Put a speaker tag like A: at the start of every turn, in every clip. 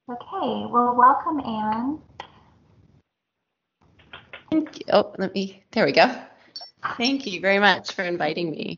A: Okay, well, welcome, Anne.
B: Thank you. Oh, there we go. Thank you very much for inviting me.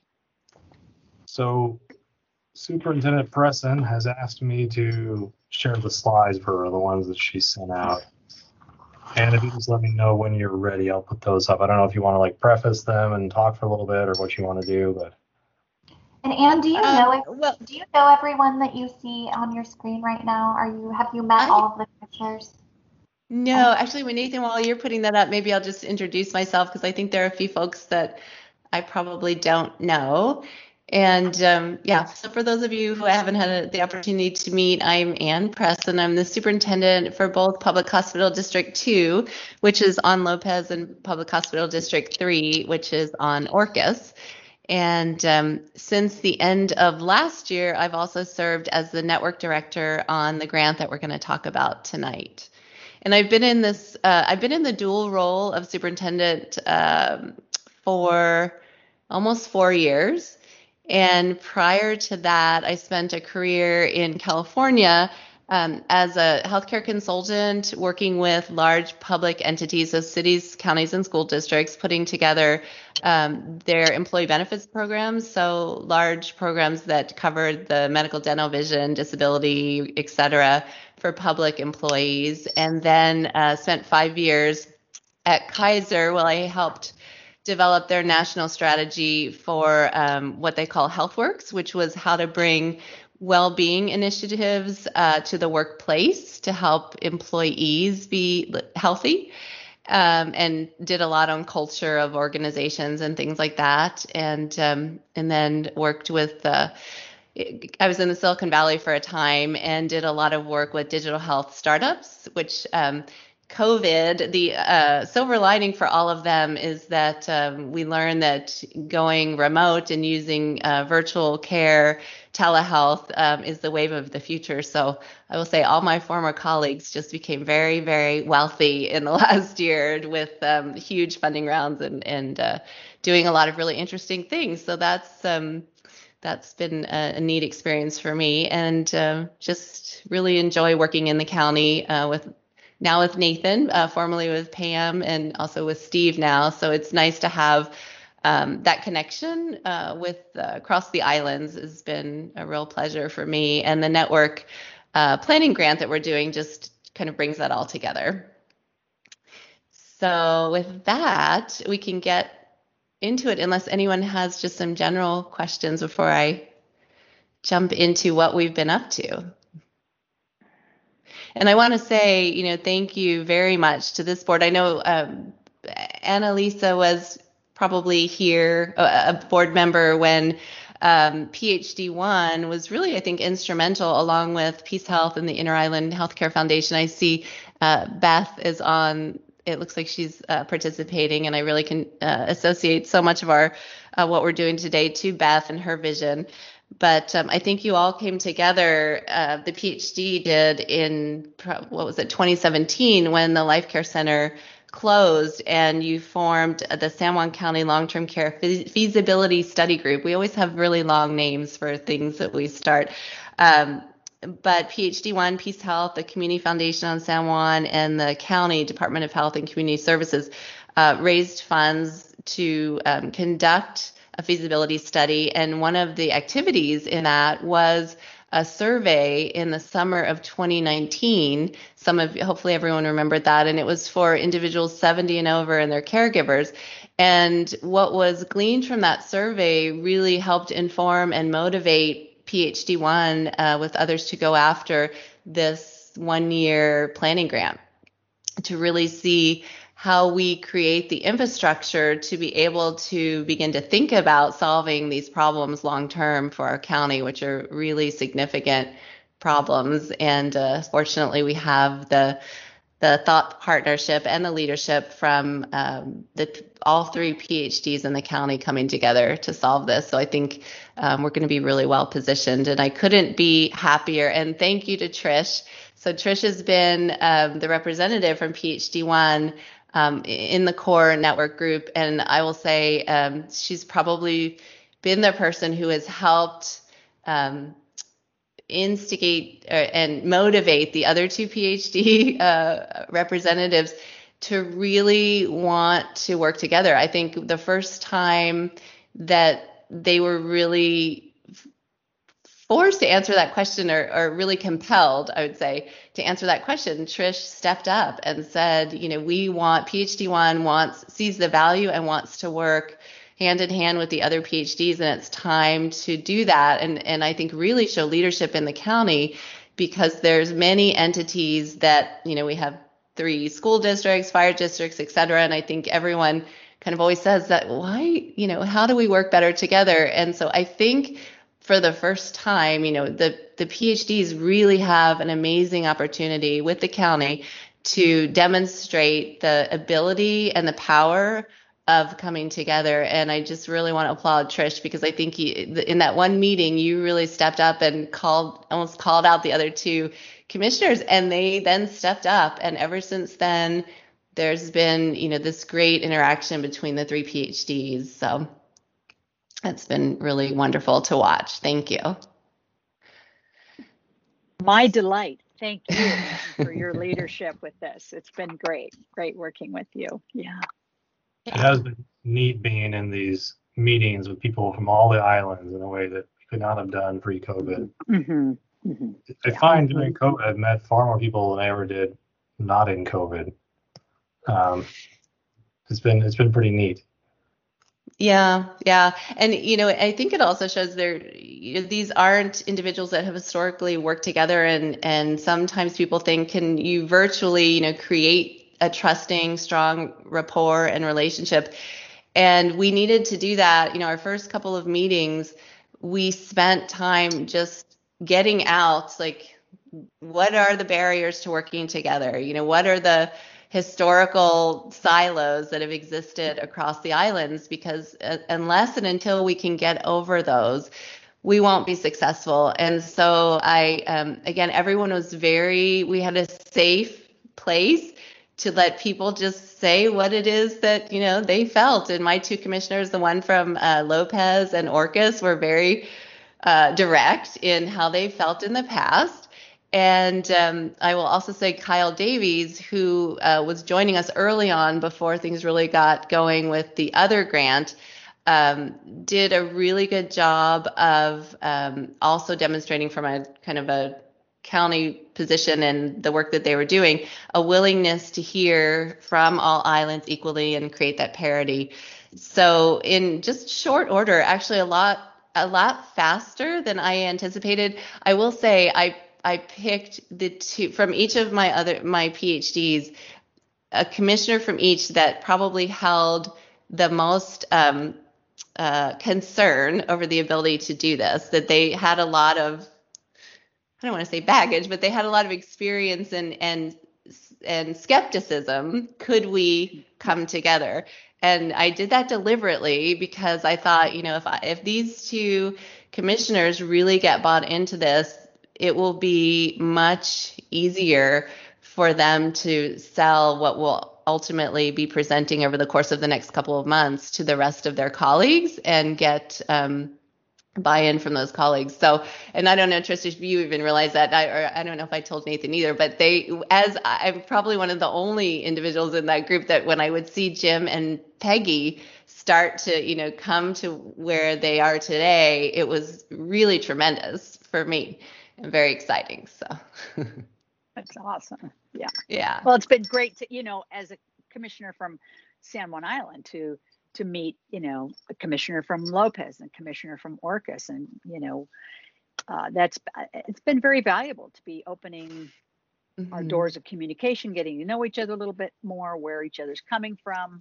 C: So Superintendent Presson has asked me to share the slides for her, the ones that she sent out. And if you just let me know when you're ready, I'll put those up. I don't know if you want to like preface them and talk for a little bit or what you want to do, but
A: And Anne,
B: Well,
A: do you know everyone that you see on your screen right now? Have you met
B: I
A: all of the commissioners?
B: no, actually, when Nathan, while you're putting that up, maybe I'll just introduce myself because I think there are a few folks that I probably don't know. And yeah, so for those of you who I haven't had the opportunity to meet, I'm Anne Presson. I'm the superintendent for both Public Hospital District 2, which is on Lopez, and Public Hospital District 3, which is on Orcas. And since the end of last year, I've also served as the network director on the grant that we're going to talk about tonight. And I've been in the dual role of superintendent for almost 4 years. And prior to that, I spent a career in California as a healthcare consultant, working with large public entities, so cities, counties, and school districts, putting together their employee benefits programs. So large programs that covered the medical, dental, vision, disability, et cetera, for public employees. And then spent 5 years at Kaiser, where I helped develop their national strategy for what they call HealthWorks, which was how to bring well-being initiatives to the workplace to help employees be healthy, and did a lot on culture of organizations and things like that. And then worked with I was in the Silicon Valley for a time and did a lot of work with digital health startups, which COVID, the silver lining for all of them is that we learned that going remote and using virtual care, telehealth is the wave of the future. So I will say all my former colleagues just became very, very wealthy in the last year with huge funding rounds and doing a lot of really interesting things. So that's been a neat experience for me, and just really enjoy working in the county with Nathan, formerly with Pam, and also with Steve now. So it's nice to have that connection with across the islands. Has been a real pleasure for me, and the network planning grant that we're doing just kind of brings that all together. So with that, we can get into it unless anyone has just some general questions before I jump into what we've been up to. And I want to say, thank you very much to this board. I know Annalisa was probably here, a board member when PhD1 was really, I think, instrumental, along with Peace Health and the Inter-Island Healthcare Foundation. I see Beth is on. It looks like she's participating, and I really can associate so much of our what we're doing today to Beth and her vision. But I think you all came together, the PhD did in, 2017, when the Life Care Center closed, and you formed the San Juan County Long-Term Care Feasibility Study Group. We always have really long names for things that we start. But PhD1, Peace Health, the Community Foundation on San Juan, and the County Department of Health and Community Services raised funds to conduct a feasibility study. And one of the activities in that was a survey in the summer of 2019. Hopefully everyone remembered that. And it was for individuals 70 and over and their caregivers. And what was gleaned from that survey really helped inform and motivate PhD1 with others to go after this 1-year planning grant to really see how we create the infrastructure to be able to begin to think about solving these problems long term for our county, which are really significant problems. And fortunately, we have the thought partnership and the leadership from all 3 PhDs in the county coming together to solve this. So I think we're going to be really well positioned, and I couldn't be happier. And thank you to Trish. So Trish has been the representative from PhD1 in the core network group. And I will say she's probably been the person who has helped instigate and motivate the other two PhD representatives to really want to work together. I think the first time that they were really forced to answer that question, or really compelled, I would say, to answer that question, Trish stepped up and said, we want PhD1 sees the value and wants to work hand in hand with the other PhDs, and it's time to do that. And I think really show leadership in the county, because there's many entities that, we have 3 school districts, fire districts, et cetera. And I think everyone kind of always says that, why, how do we work better together? And so I think for the first time, the PhDs really have an amazing opportunity with the county to demonstrate the ability and the power of coming together. And I just really want to applaud Trish, because I think in that one meeting, you really stepped up and almost called out the other 2 commissioners, and they then stepped up. And ever since then, there's been, this great interaction between the 3 PhDs. So it's been really wonderful to watch. Thank you.
D: My delight. Thank you for your leadership with this. It's been great working with you. Yeah.
C: It has been neat being in these meetings with people from all the islands in a way that we could not have done pre-COVID.
D: Mm-hmm. Mm-hmm.
C: I find during COVID, I've met far more people than I ever did not in COVID. It's been pretty neat.
B: Yeah. And, I think it also shows these aren't individuals that have historically worked together. And sometimes people think, can you virtually, create a trusting, strong rapport and relationship? And we needed to do that. Our first couple of meetings, we spent time just getting out, like, what are the barriers to working together? What are the historical silos that have existed across the islands? Because unless and until we can get over those, we won't be successful. And so again, everyone was we had a safe place to let people just say what it is that, they felt. And my 2 commissioners, the one from Lopez and Orcas, were very direct in how they felt in the past. And I will also say Kyle Davies, who was joining us early on before things really got going with the other grant, did a really good job of also demonstrating from a kind of a county position and the work that they were doing, a willingness to hear from all islands equally and create that parity. So in just short order, actually a lot faster than I anticipated. I will say I picked the 2 from each of my PhDs, a commissioner from each that probably held the most concern over the ability to do this, that they had a lot of, I don't want to say baggage, but they had a lot of experience and skepticism. Could we come together? And I did that deliberately, because I thought, if these 2 commissioners really get bought into this, it will be much easier for them to sell what will ultimately be presenting over the course of the next couple of months to the rest of their colleagues, and get buy-in from those colleagues. So, and I don't know, Trish, if you even realize that, I don't know if I told Nathan either, but I'm probably one of the only individuals in that group that when I would see Jim and Peggy start to, come to where they are today, it was really tremendous for me and very exciting. So
D: That's awesome. Yeah.
B: Yeah.
D: Well, it's been great to, as a commissioner from San Juan Island to meet, a commissioner from Lopez and commissioner from Orcas. And, it's been very valuable to be opening our doors of communication, getting to know each other a little bit more, where each other's coming from,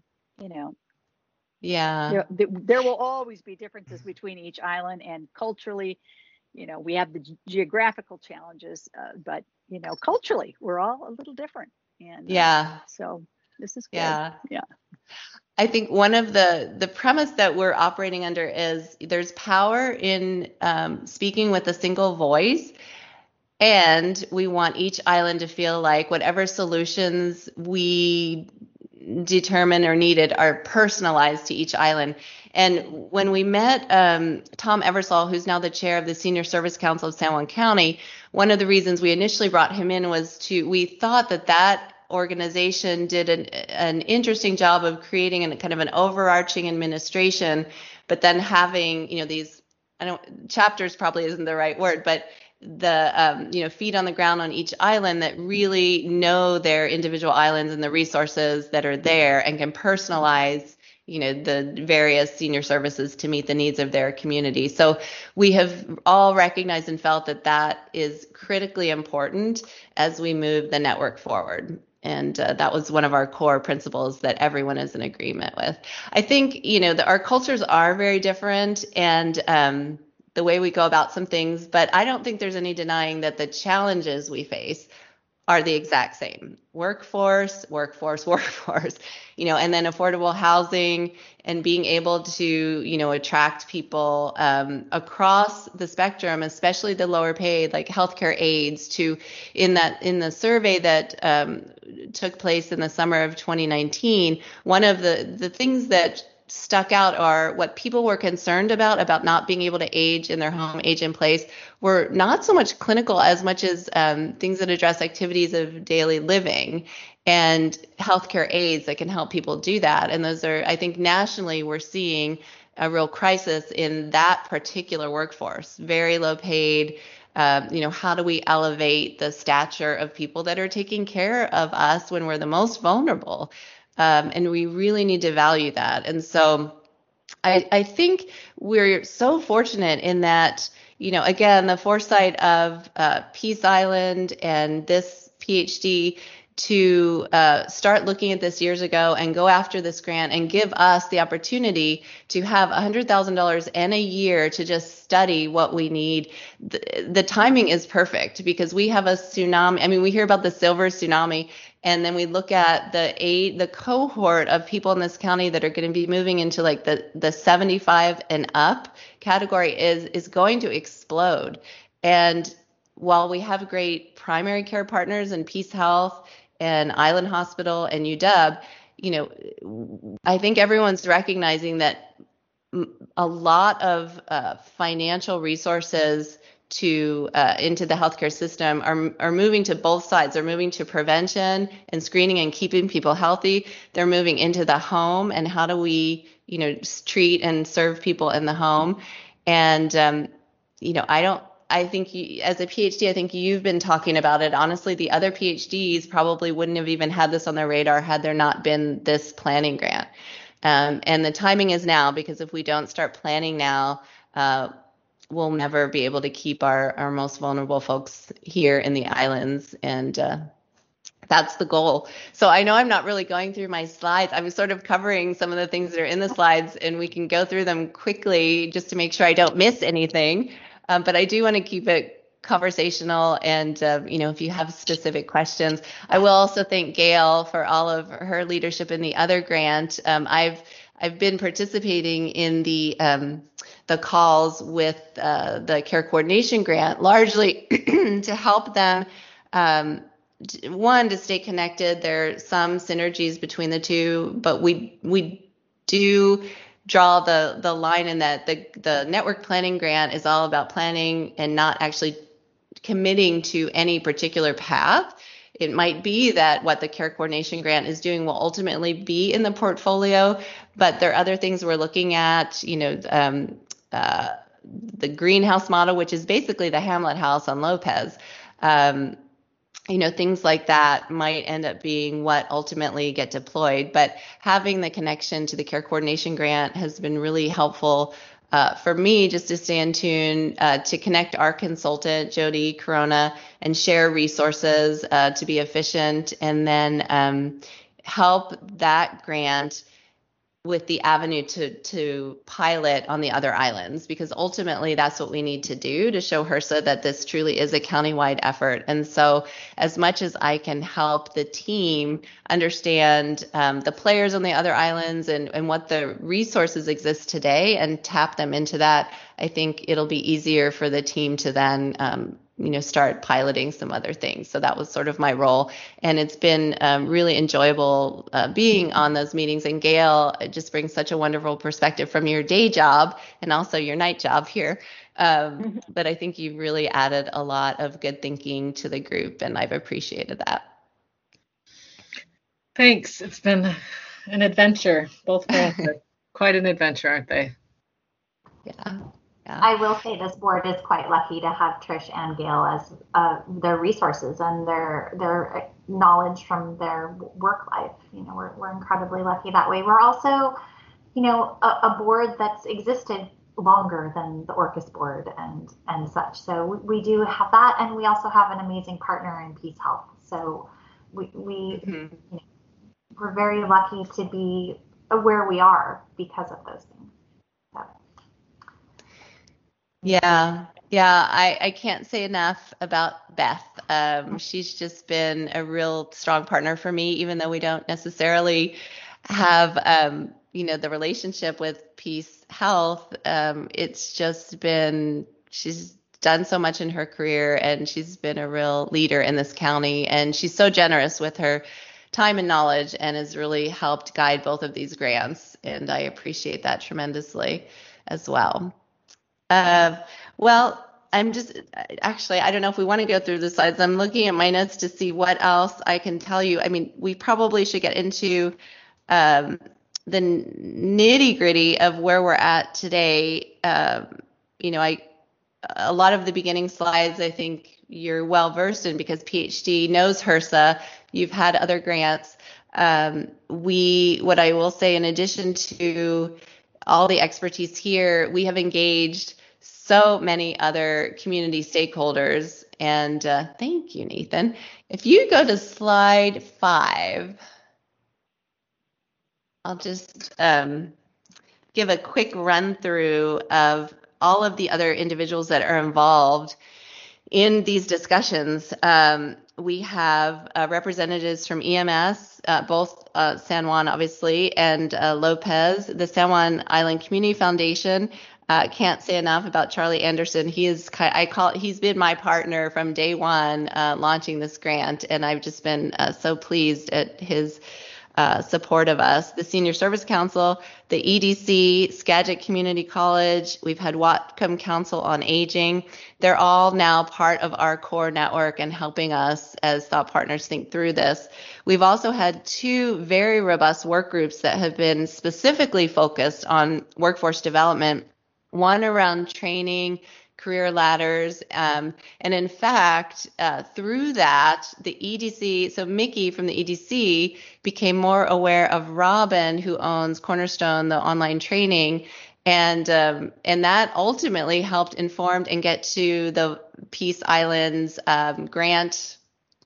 B: Yeah.
D: There will always be differences between each island, and culturally, we have the geographical challenges, but, culturally, we're all a little different. And so this is good. Yeah.
B: I think one of the premise that we're operating under is there's power in speaking with a single voice, and we want each island to feel like whatever solutions we determined or needed are personalized to each island. And when we met Tom Eversole, who's now the chair of the Senior Service Council of San Juan County, one of the reasons we initially brought him in was we thought that organization did an interesting job of creating kind of an overarching administration, but then having, these, chapters probably isn't the right word, but the feet on the ground on each island that really know their individual islands and the resources that are there and can personalize the various senior services to meet the needs of their community. So we have all recognized and felt that is critically important as we move the network forward. And that was one of our core principles that everyone is in agreement with. I think, our cultures are very different, and the way we go about some things, but I don't think there's any denying that the challenges we face are the exact same. Workforce, and then affordable housing and being able to, attract people across the spectrum, especially the lower paid, like healthcare aides, in the survey that took place in the summer of 2019, one of the things that stuck out are what people were concerned about not being able to age in their home, age in place, were not so much clinical as much as things that address activities of daily living and healthcare aids that can help people do that. And those are, I think nationally, we're seeing a real crisis in that particular workforce, very low paid. How do we elevate the stature of people that are taking care of us when we're the most vulnerable? And we really need to value that. And so I think we're so fortunate in that, again, the foresight of Peace Island and this PhD to start looking at this years ago and go after this grant and give us the opportunity to have $100,000 in a year to just study what we need. The timing is perfect because we have a tsunami. I mean, we hear about the silver tsunami, and then we look at the cohort of people in this county that are going to be moving into like the 75 and up category is going to explode. And while we have great primary care partners in Peace Health and Island Hospital and UW, I think everyone's recognizing that a lot of financial resources into the healthcare system are moving to both sides. They're moving to prevention and screening and keeping people healthy. They're moving into the home and how do we, treat and serve people in the home. And, I think as a PhD, I think you've been talking about it. Honestly, the other PhDs probably wouldn't have even had this on their radar had there not been this planning grant. And the timing is now, because if we don't start planning now, we'll never be able to keep our most vulnerable folks here in the islands. And that's the goal. So I know I'm not really going through my slides. I'm sort of covering some of the things that are in the slides, and we can go through them quickly just to make sure I don't miss anything. But I do want to keep it conversational. And, if you have specific questions, I will also thank Gail for all of her leadership in the other grant. I've been participating in the calls with the Care Coordination Grant, largely to help them, one, to stay connected. There are some synergies between the two, but we do draw the line in that the network planning grant is all about planning and not actually committing to any particular path. It might be that what the Care Coordination Grant is doing will ultimately be in the portfolio, but there are other things we're looking at, the greenhouse model, which is basically the Hamlet House on Lopez. Things like that might end up being what ultimately get deployed. But having the connection to the Care Coordination Grant has been really helpful for me, just to stay in tune, to connect our consultant, Jody Corona, and share resources to be efficient, and then help that grant with the avenue to pilot on the other islands, because ultimately that's what we need to do to show HRSA that this truly is a countywide effort. And so as much as I can help the team understand the players on the other islands and what the resources exist today and tap them into that, I think it'll be easier for the team to then start piloting some other things. So that was sort of my role. And it's been really enjoyable being on those meetings. And Gail, it just brings such a wonderful perspective from your day job and also your night job here. But I think you've really added a lot of good thinking to the group, and I've appreciated that.
E: Thanks. It's been an adventure. Both grants are quite an adventure, aren't they?
B: Yeah.
A: I will say this board is quite lucky to have Trish and Gail as their resources and their knowledge from their work life. We're incredibly lucky that way. We're also, a board that's existed longer than the Orcas board and such. So we do have that, and we also have an amazing partner in Peace Health. So we're very lucky to be where we are because of those things.
B: Yeah, I can't say enough about Beth. She's just been a real strong partner for me, even though we don't necessarily have, the relationship with Peace Health. It's just been, she's done so much in her career, and she's been a real leader in this county, and she's so generous with her time and knowledge, and has really helped guide both of these grants, and I appreciate that tremendously as well. Well, I'm just, actually, I don't know if we want to go through the slides. I'm looking at my notes to see what else I can tell you. I mean, we probably should get into the nitty gritty of where we're at today. A lot of the beginning slides, I think you're well versed in because PhD knows HRSA. You've had other grants. What I will say, in addition to all the expertise here, we have engaged so many other community stakeholders. And thank you, Nathan. If you go to slide 5, I'll just give a quick run through of all of the other individuals that are involved in these discussions. We have representatives from EMS, both San Juan, obviously, and Lopez, the San Juan Island Community Foundation. Can't say enough about Charlie Anderson. He's been my partner from day one, launching this grant, and I've just been so pleased at his support of us. The Senior Service Council, the EDC, Skagit Community College, we've had Whatcom Council on Aging. They're all now part of our core network and helping us as thought partners think through this. We've also had 2 very robust work groups that have been specifically focused on workforce development, one around training, career ladders, and in fact, through that, the EDC, so Mickey from the EDC became more aware of Robin, who owns Cornerstone, the online training, and that ultimately helped inform and get to the Peace Islands grant.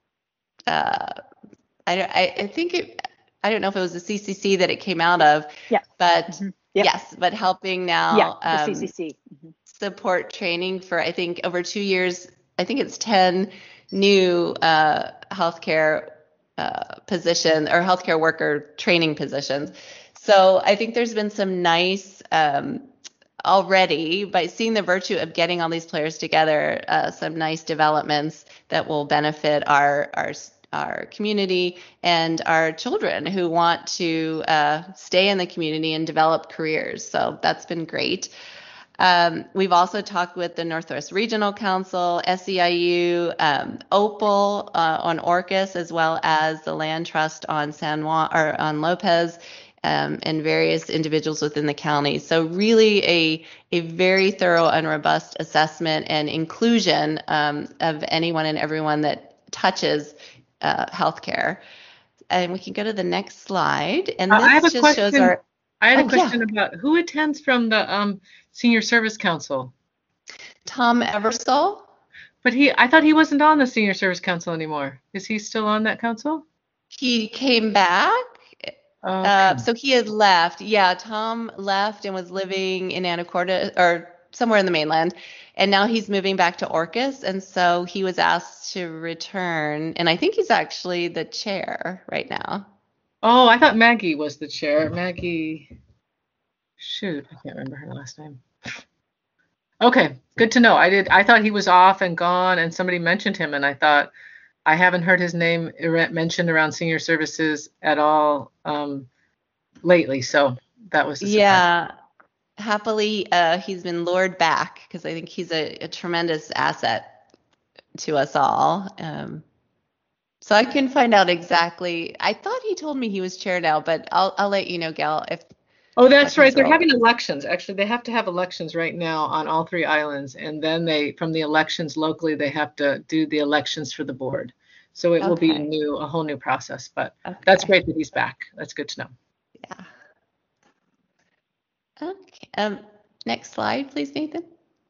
B: I think I don't know if it was the CCC that it came out of, but yes, but helping now
D: the CCC.
B: support training for, I think, over 2 years. I think it's 10 new healthcare position or healthcare worker training positions. So I think there's been some nice already, by seeing the virtue of getting all these players together, some nice developments that will benefit our community and our children who want to stay in the community and develop careers. So that's been great. We've also talked with the Northwest Regional Council, SEIU, Opal on Orcas, as well as the Land Trust on San Juan or on Lopez, and various individuals within the county. So really a very thorough and robust assessment and inclusion of anyone and everyone that touches healthcare. And we can go to the next slide. And this just shows our.
E: I had a question about who attends from the Senior Service Council.
B: Tom Eversole.
E: But I thought he wasn't on the Senior Service Council anymore. Is he still on that council?
B: He came back. Okay. So he had left. Yeah, Tom left and was living in Anacortes or somewhere in the mainland. And now he's moving back to Orcas. And so he was asked to return. And I think he's actually the chair right now.
E: Oh, I thought Maggie was the chair. Maggie, shoot, I can't remember her last name. Okay, good to know. I thought he was off and gone, and somebody mentioned him, and I thought I haven't heard his name mentioned around senior services at all lately. So that was a surprise.
B: Yeah, happily, he's been lured back because I think he's a tremendous asset to us all. So I can find out exactly. I thought he told me he was chair now, but I'll let you know, Gail, if.
E: Oh, that's right. They're having elections. Actually, they have to have elections right now on all 3 islands. And then from the elections locally, they have to do the elections for the board. So it will be a whole new process. But that's great that he's back. That's good to know.
B: Yeah. Okay. Next slide, please, Nathan.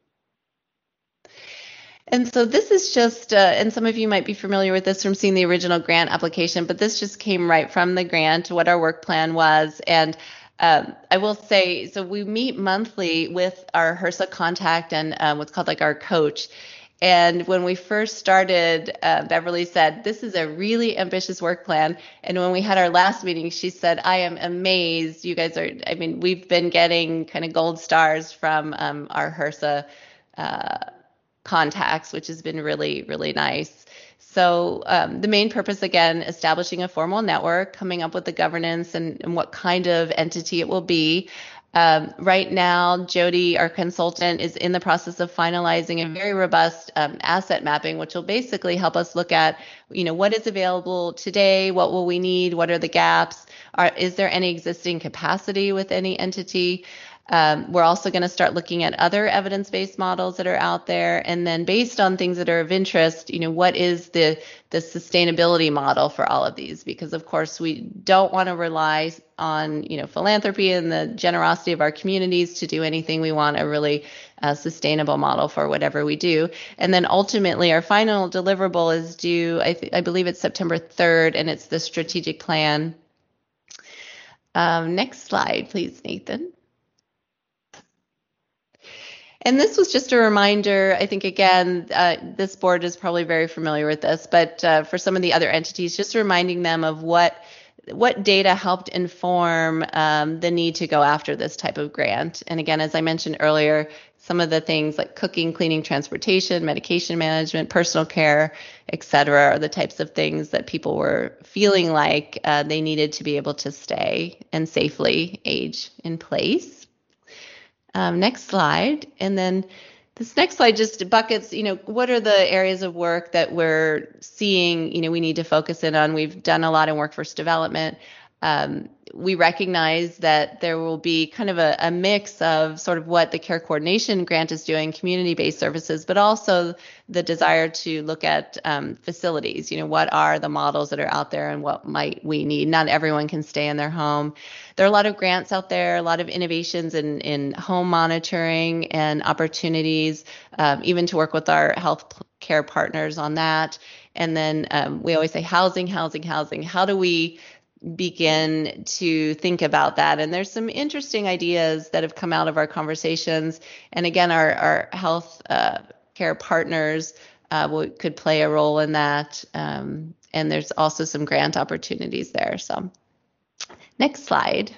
B: And so this is just, and some of you might be familiar with this from seeing the original grant application, but this just came right from the grant, what our work plan was. And I will say, so we meet monthly with our HRSA contact and what's called like our coach. And when we first started, Beverly said, this is a really ambitious work plan. And when we had our last meeting, she said, I am amazed. You guys are, I mean, we've been getting kind of gold stars from our HRSA contacts, which has been really, really nice. So the main purpose, again, establishing a formal network, coming up with the governance and what kind of entity it will be. Right now, Jody, our consultant, is in the process of finalizing a very robust asset mapping, which will basically help us look at, what is available today, what will we need, what are the gaps, is there any existing capacity with any entity? We're also going to start looking at other evidence-based models that are out there. And then based on things that are of interest, what is the sustainability model for all of these? Because of course we don't want to rely on, philanthropy and the generosity of our communities to do anything. We want a really sustainable model for whatever we do. And then ultimately our final deliverable is due, I believe it's September 3rd, and it's the strategic plan. Next slide, please, Nathan. And this was just a reminder, I think, again, this board is probably very familiar with this, but for some of the other entities, just reminding them of what data helped inform the need to go after this type of grant. And again, as I mentioned earlier, some of the things like cooking, cleaning, transportation, medication management, personal care, et cetera, are the types of things that people were feeling like they needed to be able to stay and safely age in place. Next slide. And then this next slide just buckets, what are the areas of work that we're seeing, we need to focus in on. We've done a lot in workforce development. We recognize that there will be kind of a mix of sort of what the care coordination grant is doing, community-based services, but also the desire to look at facilities. What are the models that are out there and what might we need? Not everyone can stay in their home. There are a lot of grants out there, a lot of innovations in home monitoring and opportunities, even to work with our health care partners on that. And then we always say housing. How do we begin to think about that? And there's some interesting ideas that have come out of our conversations. And again, our health care partners could play a role in that. And there's also some grant opportunities there. So next slide.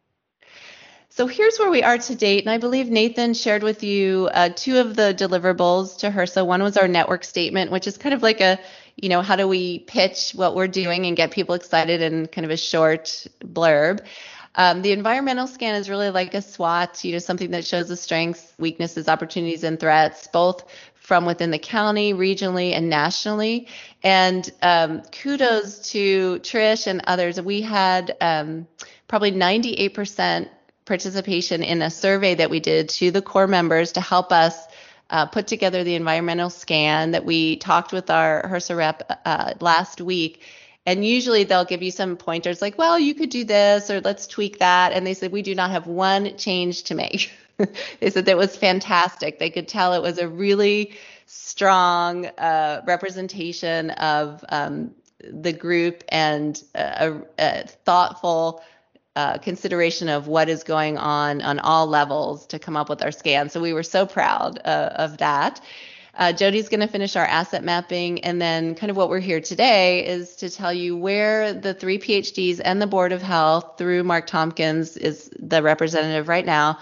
B: So here's where we are to date. And I believe Nathan shared with you 2 of the deliverables to HRSA. One was our network statement, which is kind of like how do we pitch what we're doing and get people excited in kind of a short blurb. The environmental scan is really like a SWOT, something that shows the strengths, weaknesses, opportunities, and threats, both from within the county, regionally, and nationally. And kudos to Trish and others. We had probably 98% participation in a survey that we did to the core members to help us put together the environmental scan that we talked with our HRSA rep last week. And usually they'll give you some pointers like, well, you could do this or let's tweak that. And they said, we do not have one change to make. They said that was fantastic. They could tell it was a really strong representation of the group and a thoughtful consideration of what is going on all levels to come up with our scan. So we were so proud of that. Jody's going to finish our asset mapping, and then kind of what we're here today is to tell you where the 3 PhDs and the Board of Health through Mark Tompkins is the representative right now,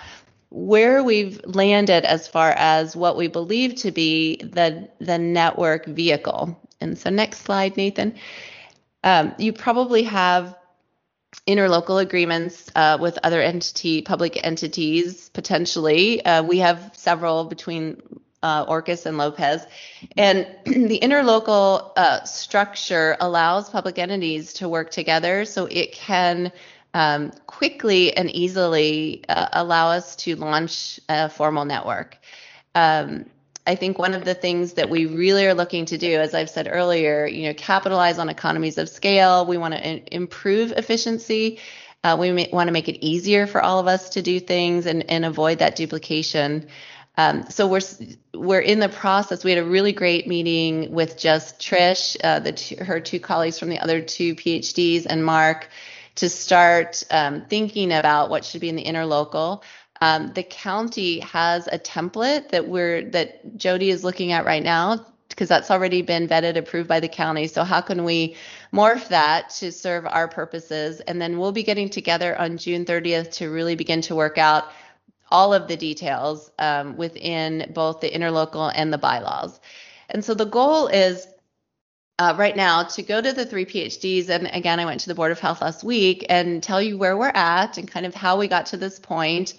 B: where we've landed as far as what we believe to be the network vehicle. And so next slide, Nathan. You probably have interlocal agreements with other public entities, potentially. We have several between Orcas and Lopez. And the interlocal structure allows public entities to work together so it can quickly and easily allow us to launch a formal network. I think one of the things that we really are looking to do, as I've said earlier, capitalize on economies of scale. We want to improve efficiency. We want to make it easier for all of us to do things and avoid that duplication. So we're in the process. We had a really great meeting with just Trish, her two colleagues from the other two PhDs, and Mark, to start thinking about what should be in the interlocal. The county has a template that Jody is looking at right now, because that's already been vetted, approved by the county. So how can we morph that to serve our purposes? And then we'll be getting together on June 30th to really begin to work out all of the details within both the interlocal and the bylaws. And so the goal is right now to go to the three PhDs. And again, I went to the Board of Health last week and tell you where we're at and kind of how we got to this point.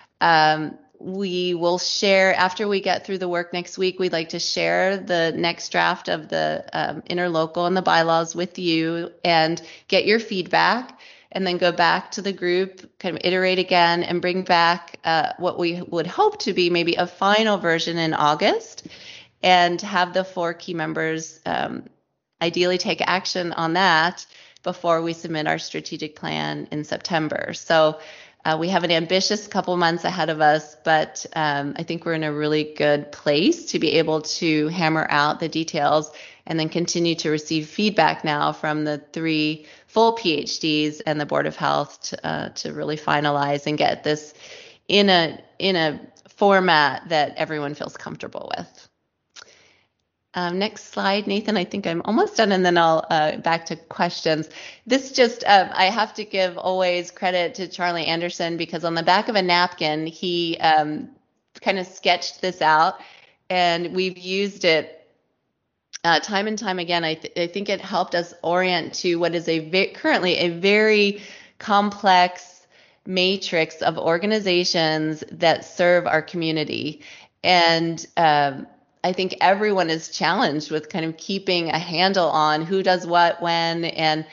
B: We will share, after we get through the work next week, we'd like to share the next draft of the interlocal and the bylaws with you and get your feedback, and then go back to the group, kind of iterate again, and bring back what we would hope to be maybe a final version in August, and have the 4 key members ideally take action on that before we submit our strategic plan in September. So we have an ambitious couple months ahead of us, but I think we're in a really good place to be able to hammer out the details and then continue to receive feedback now from the 3 full PhDs and the Board of Health to really finalize and get this in a format that everyone feels comfortable with. Next slide, Nathan. I think I'm almost done, and then I'll back to questions. This just, I have to give always credit to Charlie Anderson, because on the back of a napkin, he kind of sketched this out, and we've used it time and time again. I think it helped us orient to what is currently a very complex matrix of organizations that serve our community. And I think everyone is challenged with kind of keeping a handle on who does what, when, and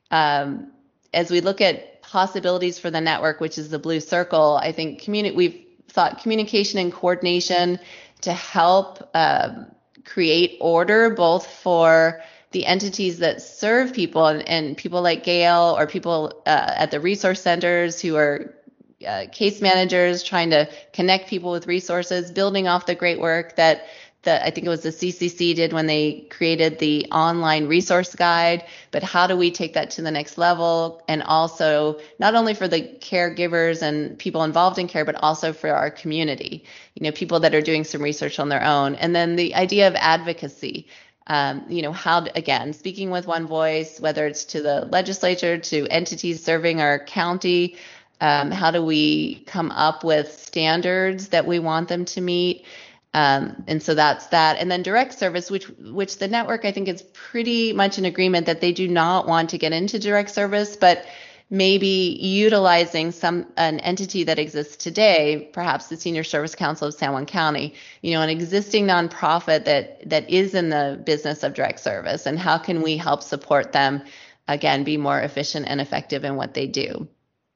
B: as we look at possibilities for the network, which is the blue circle, I think we've thought communication and coordination to help create order, both for the entities that serve people and people like Gail, or people at the resource centers who are case managers trying to connect people with resources, building off the great work that I think it was the CCC did when they created the online resource guide. But how do we take that to the next level? And also not only for the caregivers and people involved in care, but also for our community, people that are doing some research on their own. And then the idea of advocacy, how, again, speaking with one voice, whether it's to the legislature, to entities serving our county, how do we come up with standards that we want them to meet? And so that's that. And then direct service, which the network, I think, is pretty much in agreement that they do not want to get into direct service, but maybe utilizing an entity that exists today, perhaps the Senior Service Council of San Juan County, an existing nonprofit that is in the business of direct service, and how can we help support them, again, be more efficient and effective in what they do.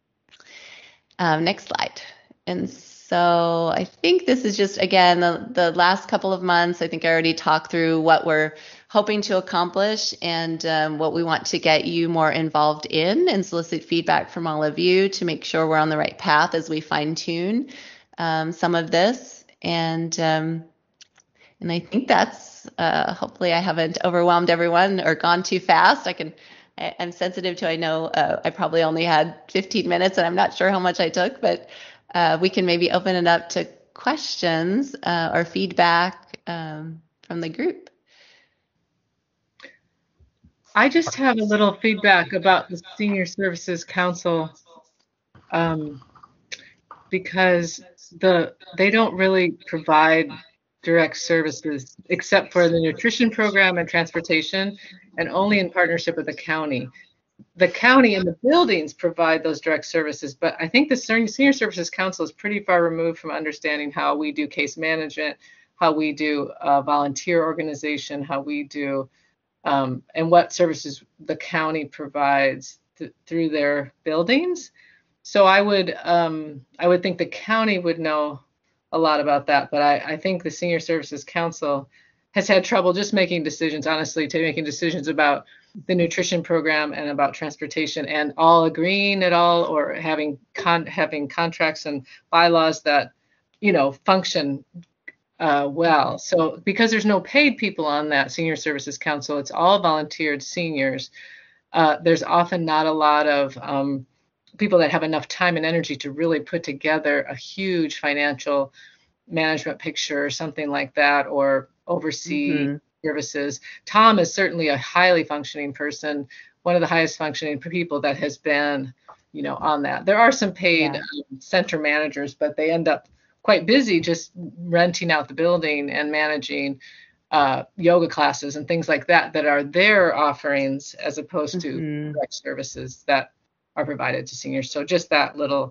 B: Next slide. And so I think this is just, again, the last couple of months. I think I already talked through what we're hoping to accomplish and what we want to get you more involved in, and solicit feedback from all of you to make sure we're on the right path as we fine tune some of this. And I think that's, hopefully I haven't overwhelmed everyone or gone too fast. I'm sensitive to, I know I probably only had 15 minutes and I'm not sure how much I took, but we can maybe open it up to questions or feedback from the group.
E: I just have a little feedback about the Senior Services Council, because they don't really provide direct services except for the nutrition program and transportation, and only in partnership with the county. The county and the buildings provide those direct services, but I think the Senior Services Council is pretty far removed from understanding how we do case management, how we do volunteer organization, how we do, and what services the county provides through their buildings. So I would think the county would know a lot about that, but I think the Senior Services Council has had trouble just making decisions, honestly, making decisions about the nutrition program and about transportation, and all agreeing at all, or having contracts and bylaws that, function well. So because there's no paid people on that Senior Services Council, it's all volunteered seniors. There's often not a lot of people that have enough time and energy to really put together a huge financial management picture or something like that, or oversee services. Tom is certainly a highly functioning person, one of the highest functioning people that has been, on that. There are some paid center managers, but they end up quite busy just renting out the building and managing yoga classes and things like that are their offerings, as opposed to direct services that are provided to seniors. So just that little,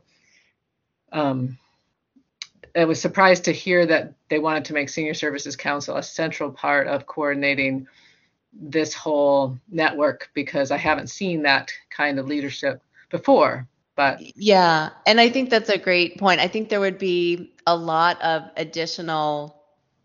E: I was surprised to hear that they wanted to make Senior Services Council a central part of coordinating this whole network, because I haven't seen that kind of leadership before. But
B: yeah, and I think that's a great point. I think there would be a lot of additional.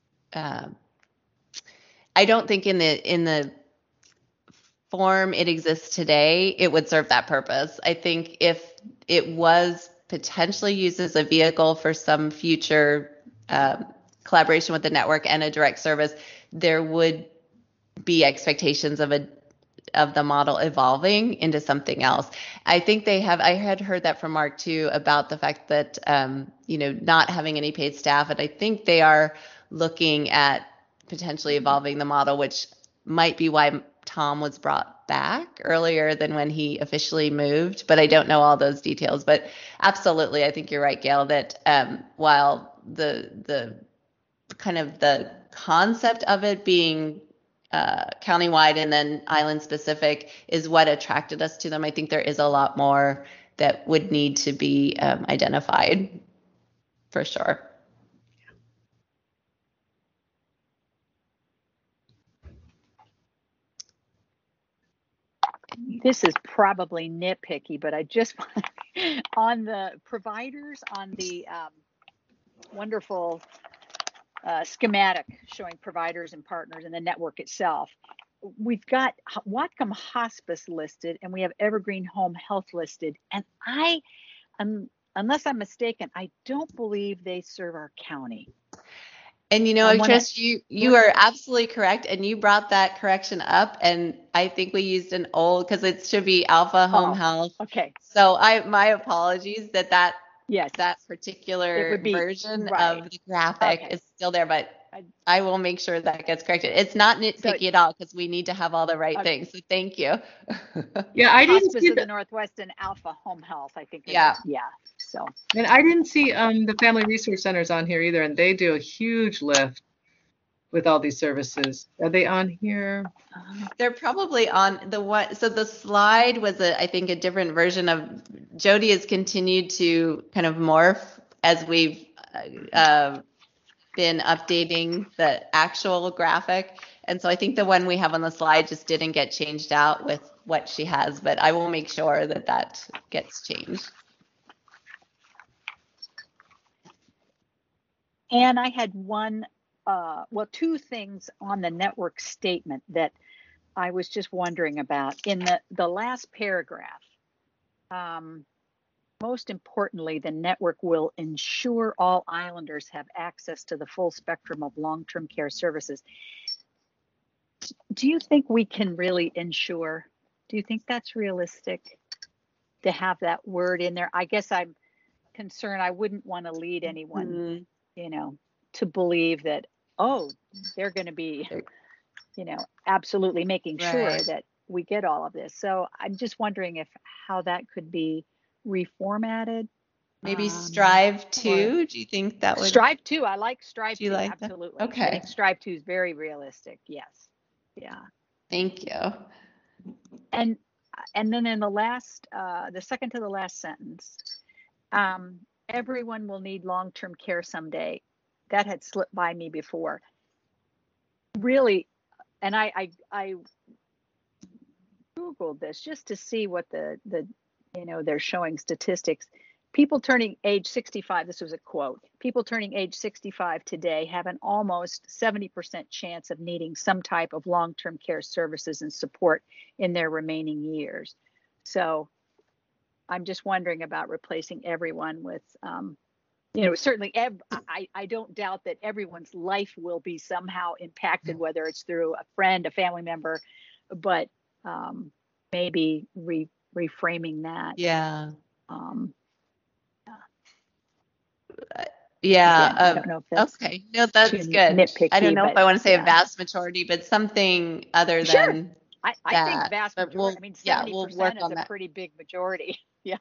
B: I don't think in the form it exists today, it would serve that purpose. I think if it was potentially used as a vehicle for some future collaboration with the network and a direct service, there would be expectations of the model evolving into something else. I think I had heard that from Mark too, about the fact that not having any paid staff, and I think they are looking at potentially evolving the model, which might be why Tom was brought back earlier than when he officially moved, but I don't know all those details. But absolutely, I think you're right, Gail, that while the kind of the concept of it being countywide and then island specific is what attracted us to them, I think there is a lot more that would need to be identified for sure.
D: This is probably nitpicky, but I just want on the providers, on the wonderful schematic showing providers and partners in the network itself, we've got Whatcom Hospice listed and we have Evergreen Home Health listed. And unless I'm mistaken, I don't believe they serve our county.
B: And Trish, you are absolutely correct, and you brought that correction up, and I think we used an old, because it should be Alpha Home Health.
D: Okay.
B: So my apologies that
D: yes,
B: that particular version of the graphic is still there, but I will make sure that gets corrected. It's not nitpicky at all, because we need to have all the right things. So thank you.
E: Yeah, I didn't see
D: of the Northwest and Alpha Home Health, I think.
B: Yeah.
D: So.
E: And I didn't see the Family Resource Centers on here either, and they do a huge lift with all these services. Are they on here?
B: They're probably on the one. So the slide was I think a different version of. Jody has continued to kind of morph as we've been updating the actual graphic. And so I think the one we have on the slide just didn't get changed out with what she has, but I will make sure that gets changed.
D: And I had two things on the network statement that I was just wondering about. In the last paragraph, most importantly, the network will ensure all islanders have access to the full spectrum of long-term care services. Do you think we can really ensure? Do you think that's realistic to have that word in there? I guess I'm concerned. I wouldn't want to lead anyone, to believe that, they're going to be, absolutely making sure that we get all of this. So I'm just wondering how that could be reformatted.
B: Maybe Strive 2. Do you think that would?
D: Strive 2. I like Strive 2.
B: Like
D: absolutely.
B: That? Okay.
D: I think Strive 2 is very realistic. Yes. Yeah.
B: Thank you.
D: And then in the second to the last sentence, everyone will need long-term care someday. That had slipped by me before. Really, and I Googled this just to see what the they're showing statistics. People turning age 65, this was a quote, people turning age 65 today have an almost 70% chance of needing some type of long-term care services and support in their remaining years. So I'm just wondering about replacing everyone with, certainly I don't doubt that everyone's life will be somehow impacted, whether it's through a friend, a family member, but maybe reframing that.
B: Yeah.
D: Again, I don't know if that's
B: okay. No, that's good.
D: Nitpicky,
B: I don't know if I want to say a vast majority, but something other than
D: I think vast majority. 70%
B: we'll work
D: is
B: on
D: a
B: that.
D: pretty big majority. Yeah.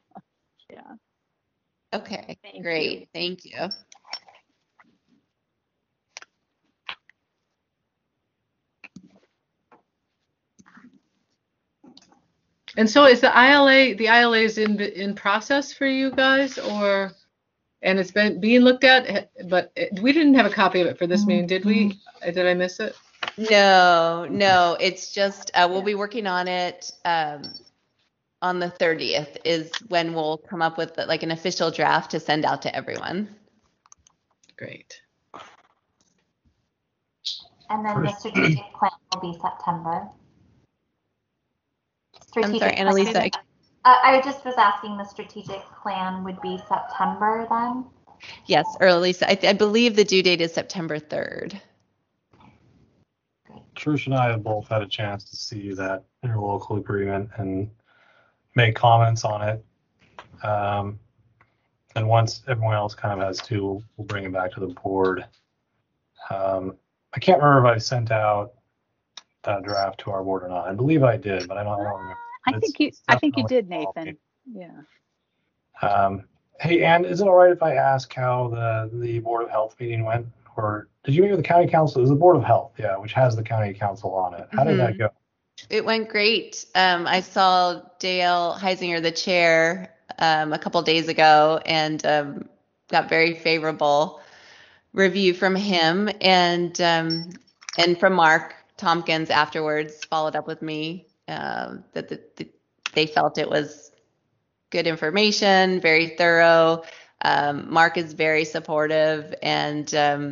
B: Okay, great. Thank you.
E: And so is the ILA is in process for you guys, and it's been being looked at, but we didn't have a copy of it for this meeting, did we? Did I miss it?
B: No, it's just we'll be working on it on the 30th is when we'll come up with like an official draft to send out to everyone.
E: Great.
A: And then the strategic plan will be September.
B: I'm sorry, Annalisa.
A: I just was asking, the strategic plan would be September then?
B: Yes, early. I believe the due date is September 3rd.
C: Trish and I have both had a chance to see that interlocal agreement and make comments on it. And once everyone else kind of has too, we'll bring it back to the board. I can't remember if I sent out that draft to our board or not. I believe I did, but I don't remember.
D: I think you did, Nathan. Yeah.
C: Hey, Ann, is it all right if I ask how the Board of Health meeting went? Or did you meet with the county council? It was the Board of Health, yeah, which has the county council on it. How did that go?
B: It went great. I saw Dale Heisinger, the chair, a couple days ago, and got very favorable review from him, and from Mark Tompkins afterwards. Followed up with me that they felt it was good information, very thorough. Mark is very supportive, and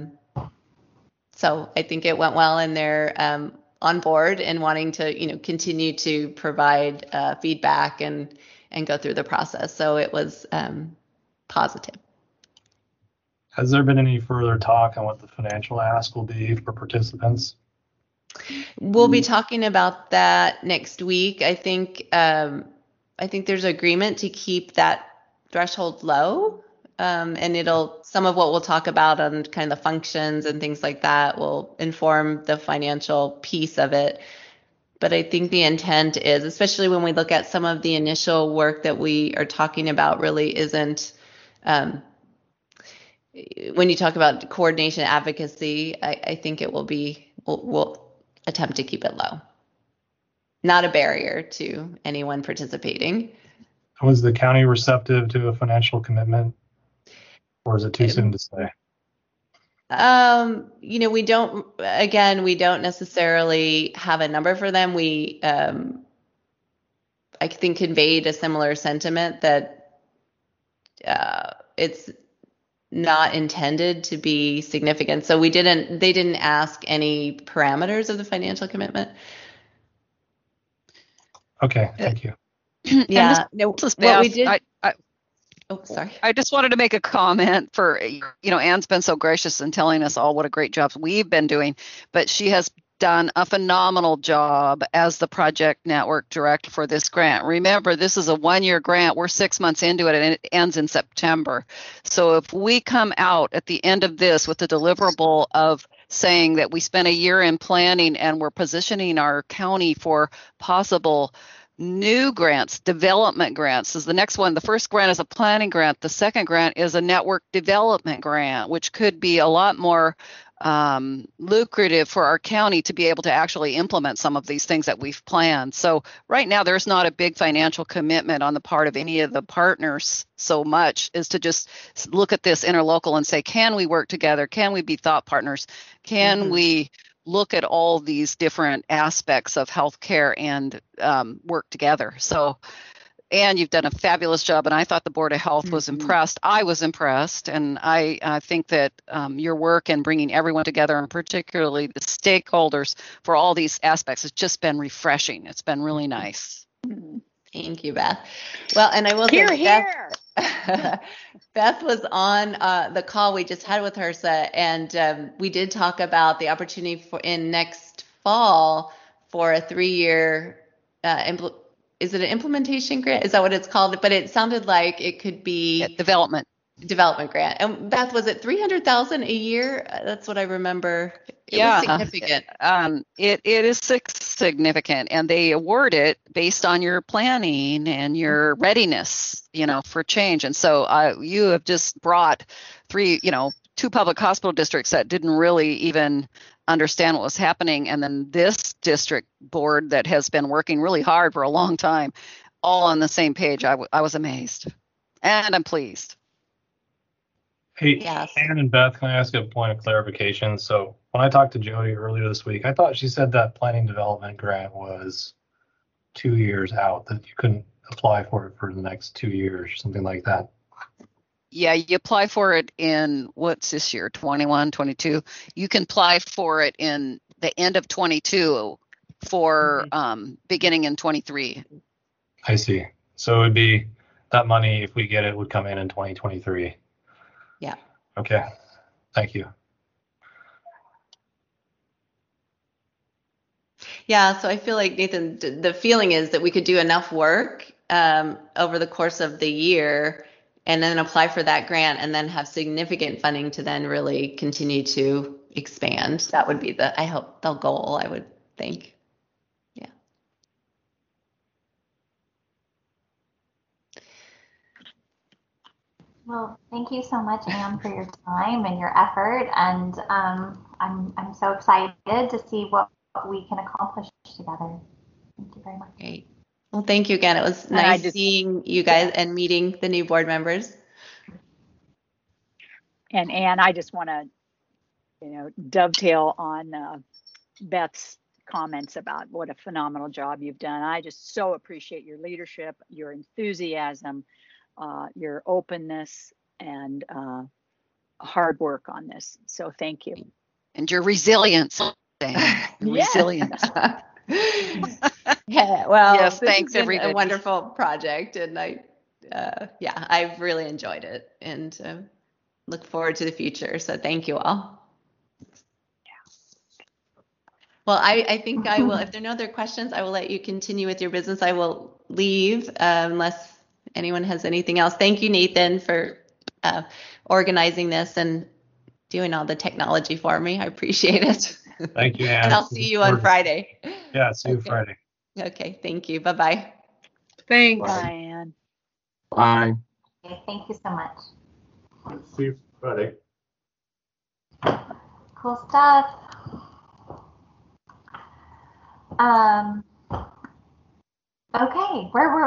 B: so I think it went well, and they're on board and wanting to continue to provide feedback and go through the process. So it was positive.
C: Has there been any further talk on what the financial ask will be for participants?
B: We'll be talking about that next week. I think there's agreement to keep that threshold low, and some of what we'll talk about on kind of the functions and things like that will inform the financial piece of it. But I think the intent is, especially when we look at some of the initial work that we are talking about, really isn't. When you talk about coordination advocacy, I think it will be, we'll attempt to keep it low. Not a barrier to anyone participating.
C: Was the county receptive to a financial commitment, or is it too soon to say?
B: We don't necessarily have a number for them. We, I think, conveyed a similar sentiment that it's not intended to be significant. So they didn't ask any parameters of the financial commitment.
C: Okay, thank you.
B: Yeah.
F: What we did.
B: Sorry.
F: I just wanted to make a comment for, Ann's been so gracious in telling us all what a great job we've been doing, but she has done a phenomenal job as the project network director for this grant. Remember, this is a 1-year grant. We're 6 months into it, and it ends in September. So if we come out at the end of this with the deliverable of saying that we spent a year in planning and we're positioning our county for possible new grants, development grants is the next one. The first grant is a planning grant. The second grant is a network development grant, which could be a lot more lucrative for our county to be able to actually implement some of these things that we've planned. So right now, there's not a big financial commitment on the part of any of the partners so much as to just look at this interlocal and say, can we work together? Can we be thought partners? Can we look at all these different aspects of healthcare and work together? So, and you've done a fabulous job, and I thought the Board of Health was impressed. I was impressed, and I think that your work in bringing everyone together, and particularly the stakeholders for all these aspects, has just been refreshing. It's been really nice.
B: Thank you, Beth. Well, and I will say, Beth was on the call we just had with HRSA, and we did talk about the opportunity for in next fall for a 3-year is it an implementation grant? Is that what it's called? But it sounded like it could be
F: development
B: grant. And Beth, was it $300,000 a year? That's what I remember. It was significant.
F: It is significant, and they award it based on your planning and your readiness, for change. And so you have just brought two public hospital districts that didn't really even understand what was happening, and then this district board that has been working really hard for a long time, all on the same page. I was amazed, and I'm pleased.
C: Hey, yes. Ann and Beth, can I ask a point of clarification? So when I talked to Jody earlier this week, I thought she said that planning development grant was 2 years out, that you couldn't apply for it for the next 2 years, something like that.
F: Yeah, you apply for it in, what's this year, 21, 22. You can apply for it in the end of 22 for beginning in 23.
C: I see. So it would be that money, if we get it, would come in 2023.
B: Yeah.
C: Okay. Thank you.
B: Yeah, so I feel like, Nathan, the feeling is that we could do enough work over the course of the year and then apply for that grant and then have significant funding to then really continue to expand. That would be the goal, I would think. Yeah.
A: Well, thank you so much, Ann, for your time and your effort. And I'm so excited to see what we can accomplish together. Thank you very much.
B: Great. Well, thank you again. It was nice seeing you guys and meeting the new board members.
D: And Ann, I just want to, dovetail on Beth's comments about what a phenomenal job you've done. I just so appreciate your leadership, your enthusiasm, your openness, and hard work on this. So thank you.
F: And your resilience. Resilience.
B: Yeah, well,
F: yes, thanks everybody.
B: A wonderful project, and I've really enjoyed it, and look forward to the future. So thank you all. Well, I think I will. If there are no other questions, I will let you continue with your business. I will leave unless anyone has anything else. Thank you, Nathan, for organizing this and doing all the technology for me. I appreciate it.
C: Thank you, Ann.
B: And I'll see you on Friday.
C: Yeah, see you Friday.
B: Okay, thank you. Bye-bye.
E: Thanks.
D: Bye, Ann.
G: Bye.
A: Okay, thank you so much.
C: See you Friday.
A: Cool stuff. Okay, where were